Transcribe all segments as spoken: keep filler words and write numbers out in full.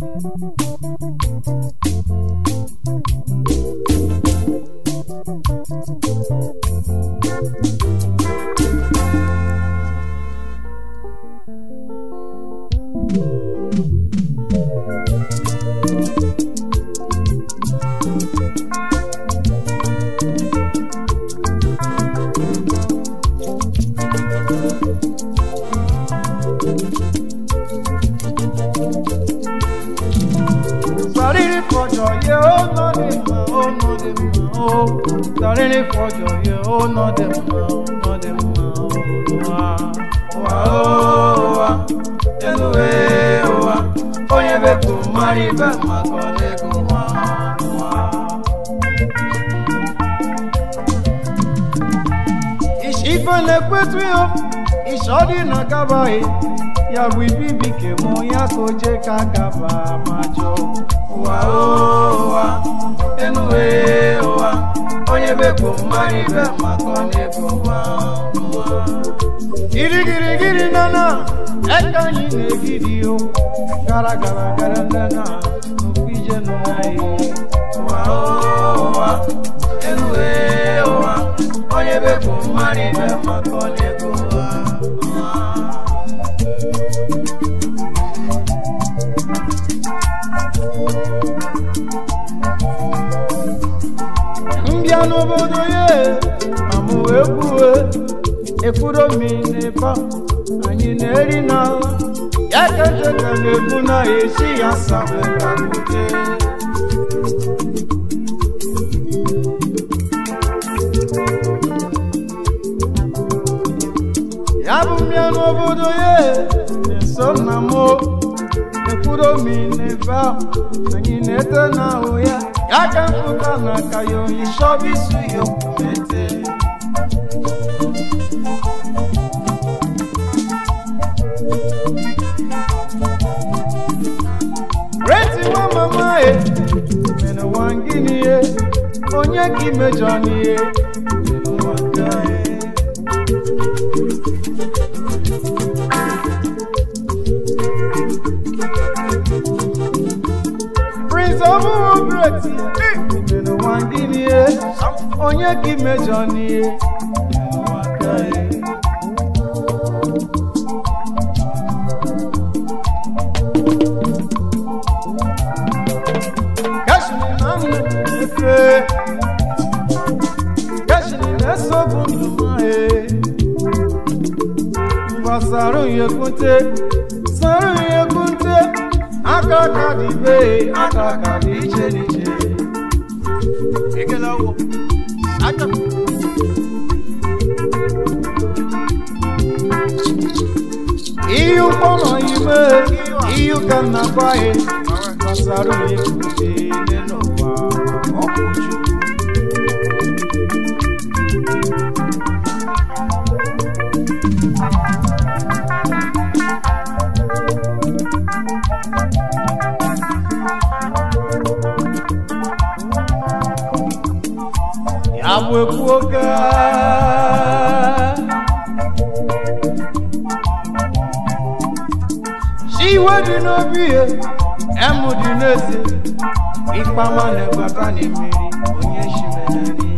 Ya wibibi ke mo ya koje kagaba majo wa o wa enwe wa onye be ko mari be makone ko wa giri giri giri nana ekanyi ne video gara gara gara nana upije no nai wa o wa enwe wa onye be ko mari be makone ko wa Mbiano bodo ye amu ebuwe ekuro mi nepa anyi neri na yakete kanebu na esi ya sabe kakute Yabu mbiano bodo ye neso namo ekuro mi nepa anyi nete na oya Yakamfuka na kayo ishobisu yo kumete Reti wa mama e Mene wangini e Onye ki mejoni e Mene wanga e Prince of Great Mene wangini e Onye ki mejoni e Mene wanga e Saru yekunte, saru yekunte, akaka dibe, akaka diche diche. Ekela wo, ata. Iyu kono ime, iyu kana bae, saru yekunte neno wa okuju. Abwe kuoka She wadi no biye Emu dinese Ikpama ne bakani miri Onye shimenani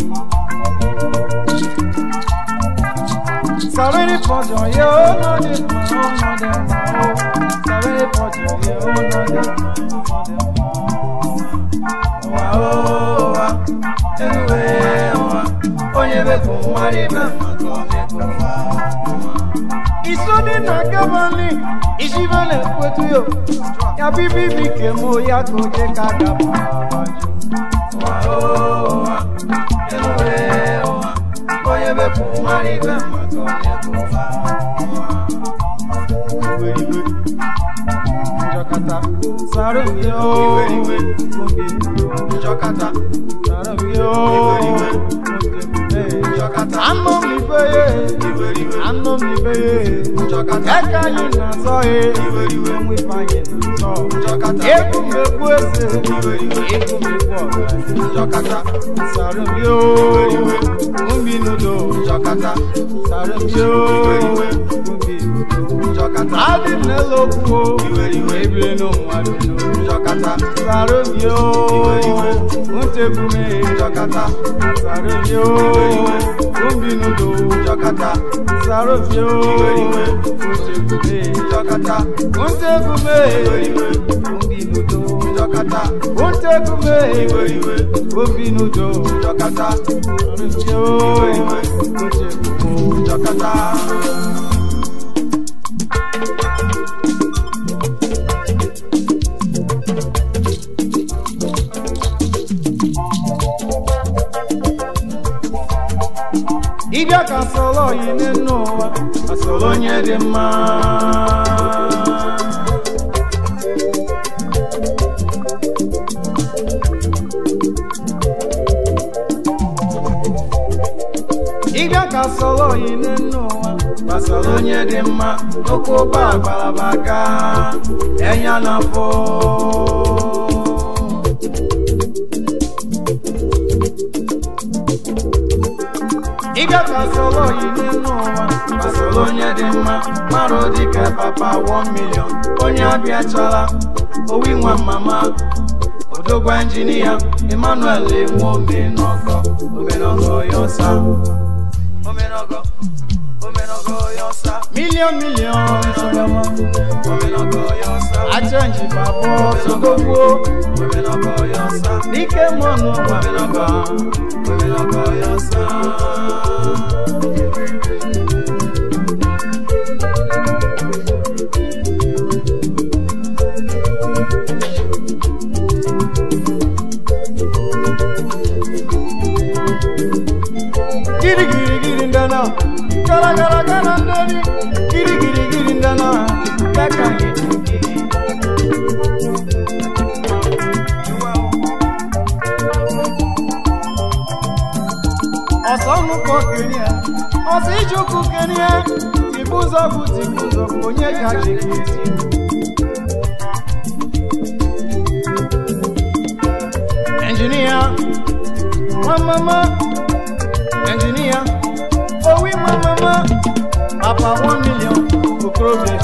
Saveri pojo ye ono de ma ono de ma Saveri pojo ye ono de ma ono de ma Wa o wa Anyway Onye be kumari na makome kufa Isodi na kabali Ishivele kwetu yo Ya bibi bike mo ya koje kaka mabaju Wa o wa Anyway Onye be kumari na makome kufa Iwe iwe Njokata Saru yo Iwe iwe Kumbi Njokata Saru yo Iwe iwe Ano mi beye, ano mi beye. Eka yi na so e, mwi fanye na so. Eku me kwese, eku me kwa. Sarum yo, umbi nudo. Sarum yo, umbi nudo. Adi nelo kuo, ebi no aduno. Sarobio, Untebume, Jokata, Sarobio, Umbinudo, Jokata, Sarobio, Untebume, Jokata, Untebume, Umbinudo, Jokata, Untebume, Umbinudo, Jokata, Sarobio, Untebume, Jokata. Ibia ka solo yine n'ụwa asolo onye dị mma Ibia ka solo yine n'ụwa asolo onye dị mma okwu ba balabaka enya na fo Iga ka solo yine n'ụwa asolo onye dị mma maro dike papa one million onye abịa chala owi nwa mama odogwa engineer Emmanuel enwe omenogo omenogo yosa omenogo omenogo yosa million million omenogo yosa achange babo sogogwo omenogo yosa dike mono omenogo omenogo yosa Giri giri giri ndana, gara gara gara ndani. Giri giri giri ndana, kaka giri. Ọsọnụ kọ Kenya, ọsọ ijuku Kenya. Tibuzo bụ tibuzo bụ onye ka jiri. Engineer, mama. Engineer, oh we mama, papa one million, for progress.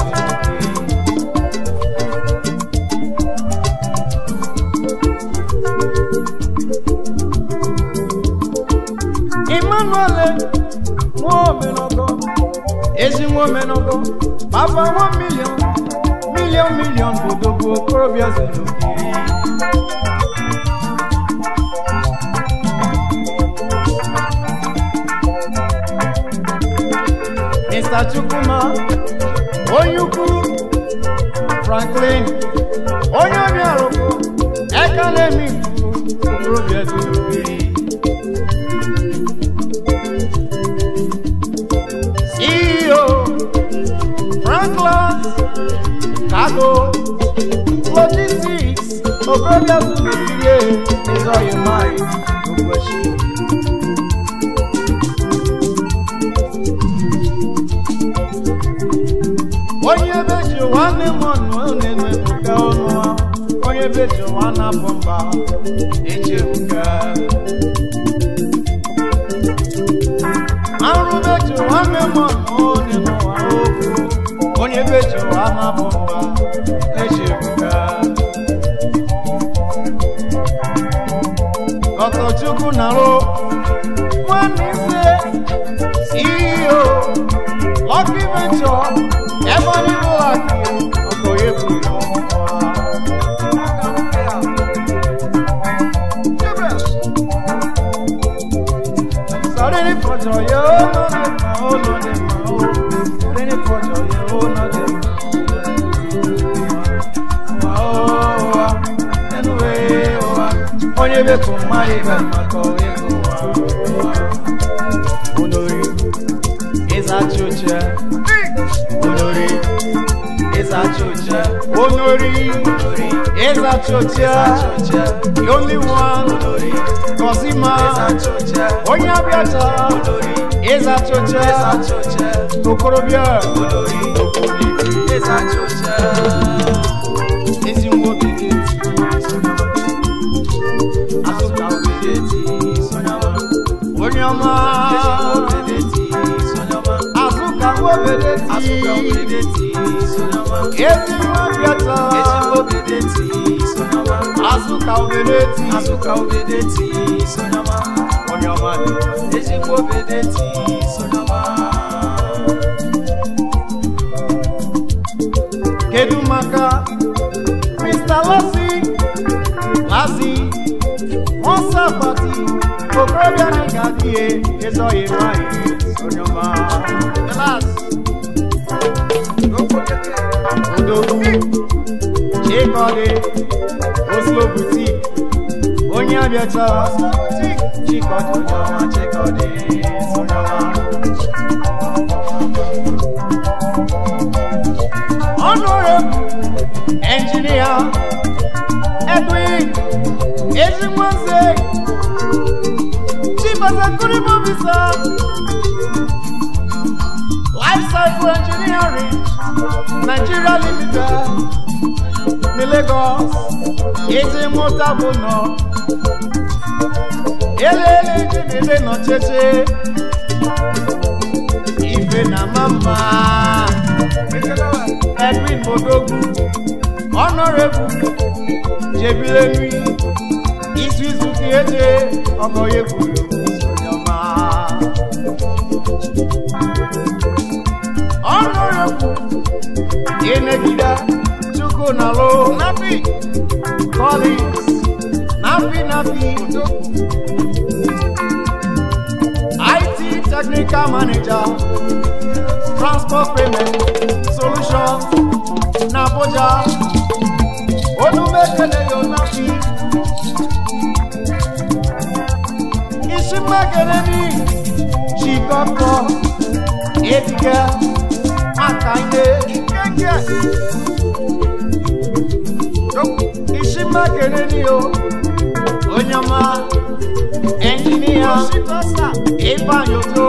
Emmanuel, woman of God, is in woman of God, papa one million, million, million, for the progress. Mister Chukuma, Oyuku, Franklin, Onyamiaroko, Ekanemi, C E O, Franklin, Cargo, Logistics, Obrobia Zubiri, is all you mind, no question. Onye bejo wane monu onene buka onwa Onye bejo wana bomba eche buka Aru bejo wane monu onene wa oku Onye bejo wana bomba eche buka Koto chuku naro Wani se C E O Lucky Venture Everybody will like you. I'll go here for you. Sorry for joy, oh, no, no, no. Sorry for joy, oh, no, no. Oh, anyway, oh, on your way from my even my colleague. Honori is that your chair? Honori is that your chair? Honori is that your chair? The only one, Cosima, Onyabiata, is that your chair? Tokorobia, is that your chair? Is you walking it? Asuka obedeti, Sonyama, Onyama, Asuka obedeti, Asuka obedeti, Sonyama, Ezi Mabiata, Ezi obedeti. Azuka Obedeti, Azuka Obedeti, Sonyama, Onyama, Ezigbo Obedeti, Sonyama. Kedu maka Mister Lassie, Lassie, Monsa Party, Okorobịa Nigadiye, Ezoye Mai, Onyama, Elas, Odogwu, Chikode, Oslo Boutique, Onye Abiacha, Chikode, Onyama, Chikode, Onyama. Honorable Engineer Edwin Ejimonze, Chief Executive Officer, Life Cycle Engineering, Nigeria Limited, ní Lagos, Ejimotabono, Elele Jidele no Cheche, Ife na Mama. Edwin Modogu, Honorable Jebilemi, Isuizu Kieje, Ogoyekuru, Sonyama. Honorable Enegida, Chukunalo, Napi, Collins, Napi Napi, I T Technical Manager, Transport Payment Solutions, Naboja, Odumekele Yonafi, Ishimakelemi, Chikoko, Edika, Akaine, Ikenge, Ishimakelemi, Onyama, Engineer, Ibanyoto.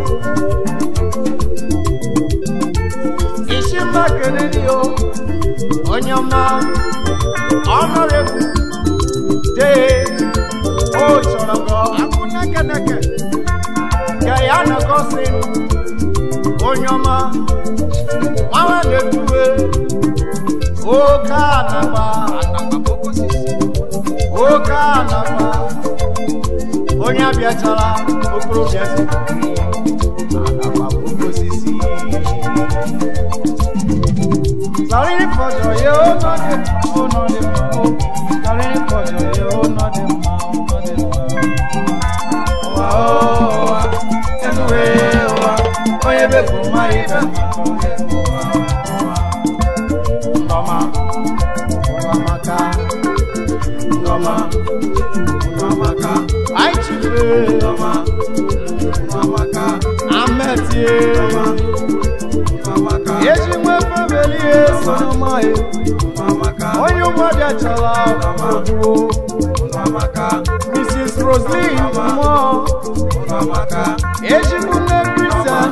Ishimakeleni, Onyama, Honorable Day, Oh Chorago, Akunakanaka, Gayana Gosin, Onyama, Mama Letue, Oh Kanaba, Oh Kanaba, Onyabiatala, Okrobiasi, Anaba Bokosisi. Sorry for joy, oh, not the oh, not the oh. Sorry for joy, oh, not the oh, not the oh. Oh, anyway, oh, oh, you be for my head. Mama, Mama, Mama, Mama, I choose Mama, Mama, I'm at you, Mama. Yes, you went for Mama, onye mmadụ achala Missus Roslyn Mo, ezigbo nne Christian,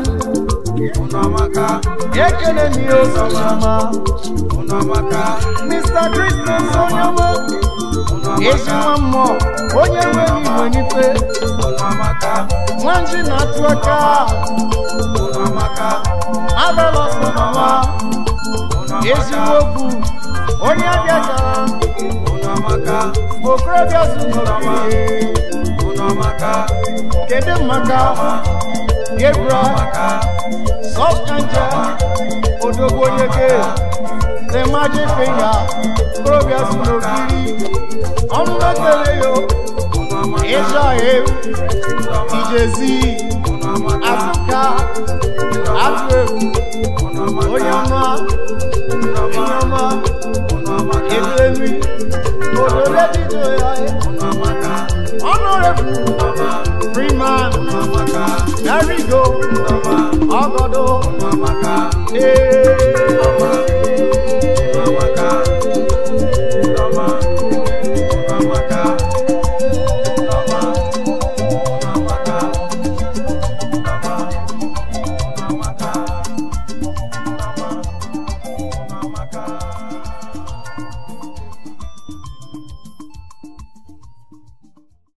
ekele mi Onyama, Mister Christian Onyama, ezigbo mmụọ, onye nwere igwe n'ife, nwanji na-atụ aka, abalọsọ mama. Ezigbo onye abịachara okorobịa zụnọbiri kedu maka Gabriel Sọskanja Odogwu Onyeke the magic finger okorobịa zụnọbiri ọmụmekele yo Israel Ijezi Azuka Atụ onye ọma Onyama, Eblemi, Odoledi Joya, Honorable Freeman, there we go, Ogodo, eh.